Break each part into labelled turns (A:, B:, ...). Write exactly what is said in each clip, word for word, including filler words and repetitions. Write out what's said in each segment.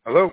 A: Hello?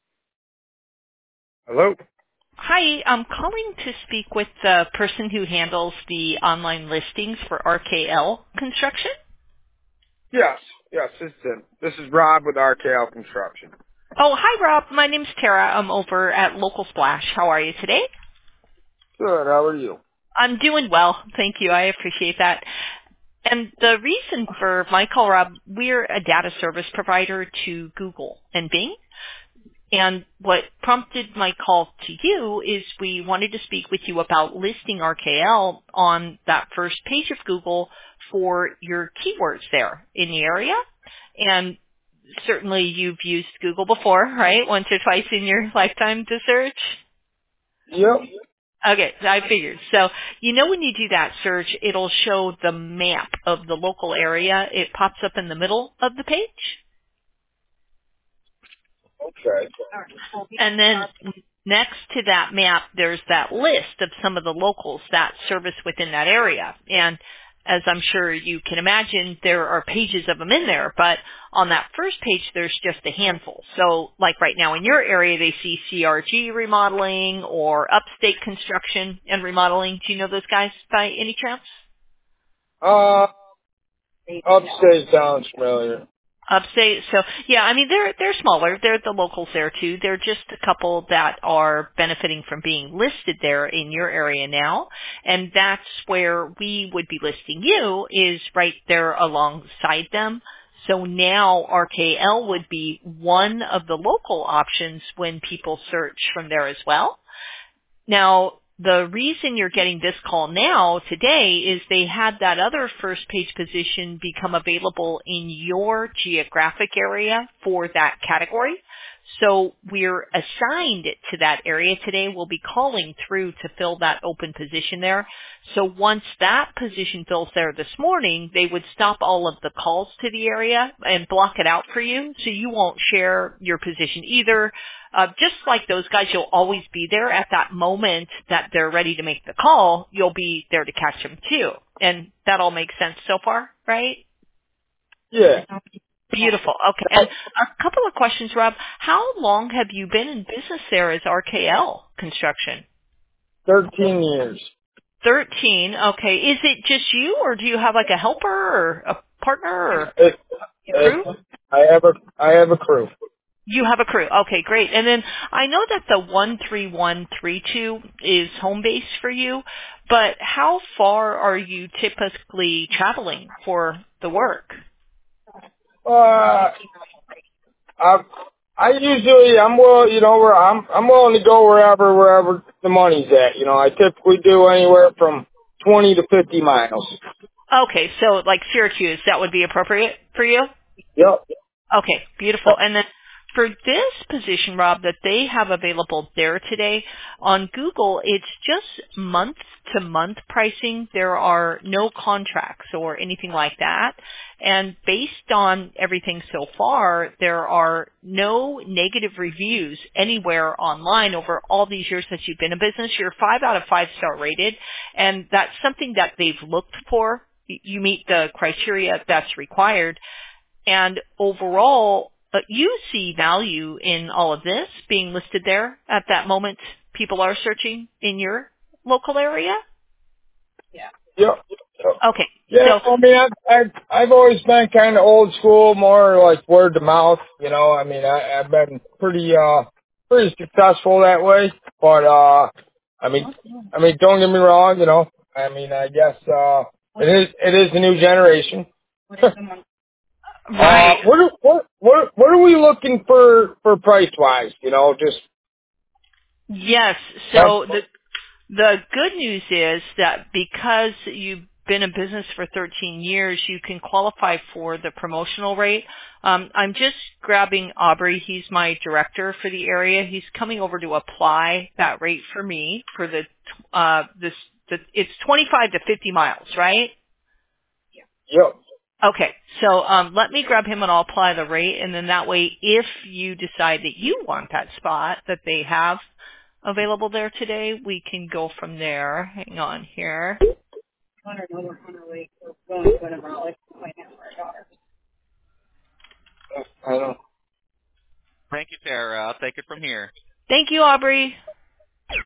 A: Hello?
B: Hi, I'm calling to speak with the person who handles the online listings for R K L Construction.
A: Yes. Yes, this is him. This is Rob with R K L Construction.
B: Oh, hi Rob. My name's Tara. I'm over at Local Splash. How are you today?
A: Good, how are you?
B: I'm doing well. Thank you. I appreciate that. And the reason for my call, Rob, we're a data service provider to Google and Bing. And what prompted my call to you is we wanted to speak with you about listing R K L on that first page of Google for your keywords there in the area. And certainly you've used Google before, right? Once or twice in your lifetime to search.
A: Yep.
B: Okay, I figured. So, you know when you do that search, it'll show the map of the local area. It pops up in the middle of the page.
A: Okay.
B: And then next to that map, there's that list of some of the locals that service within that area. And as I'm sure you can imagine, there are pages of them in there, but on that first page, there's just a handful. So like right now in your area, they see C R G remodeling or upstate construction and remodeling. Do you know those guys by any chance?
A: Uh, upstairs sounds familiar.
B: Upstate. So yeah, I mean they're they're smaller. They're the locals there too. They're just a couple that are benefiting from being listed there in your area now, and that's where we would be listing you is right there alongside them. So now R K L would be one of the local options when people search from there as well. Now, the reason you're getting this call now today is they had that other first page position become available in your geographic area for that category. So we're assigned to that area today. We'll be calling through to fill that open position there. So once that position fills there this morning, they would stop all of the calls to the area and block it out for you so you won't share your position either. Uh, just like those guys, you'll always be there at that moment that they're ready to make the call. You'll be there to catch them too. And that all makes sense so far, right?
A: Yeah.
B: Beautiful. Okay. And a couple of questions, Rob. How long have you been in business there as R K L Construction?
A: Thirteen years.
B: thirteen. Okay. Is it just you or do you have like a helper or a partner or
A: It, it,
B: crew?
A: I have a, I have a crew.
B: You have a crew. Okay, great. And then I know that the one three one three two is home base for you, but how far are you typically traveling for the work?
A: Uh, I, I usually, I'm will, you know, where I'm, I'm willing to go wherever, wherever the money's at. You know, I typically do anywhere from twenty to fifty miles.
B: Okay, so like Syracuse, that would be appropriate for you?
A: Yep.
B: Okay, beautiful.
A: Yep.
B: And then for this position, Rob, that they have available there today on Google, it's just month to month pricing. There are no contracts or anything like that. And based on everything so far, there are no negative reviews anywhere online over all these years that you've been in business. You're five out of five star rated, and that's something that they've looked for. You meet the criteria that's required. And overall, uh, you see value in all of this being listed there at that moment people are searching in your local area?
A: Yep. Yep.
B: Okay.
A: Yeah,
B: So,
A: I mean, I've I've, I've always been kind of old school, more like word to mouth. You know, I mean, I, I've been pretty uh pretty successful that way. But uh, I mean, I mean, don't get me wrong. You know, I mean, I guess uh, it is it is a new generation. uh,
B: right.
A: what are, what what what are we looking for for price wise? You know, just
B: Yes.
A: um,
B: So the The good news is that because you've been in business for thirteen years, you can qualify for the promotional rate. Um, I'm just grabbing Aubrey. He's my director for the area. He's coming over to apply that rate for me for the uh, this. The, it's twenty-five to fifty miles, right?
A: yep,
B: Okay, so um, let me grab him and I'll apply the rate, and then that way, if you decide that you want that spot that they have available there today, we can go from there. Hang on here.
A: I don't.
C: Thank you, Tara. I'll take it from here.
B: Thank you, Aubrey.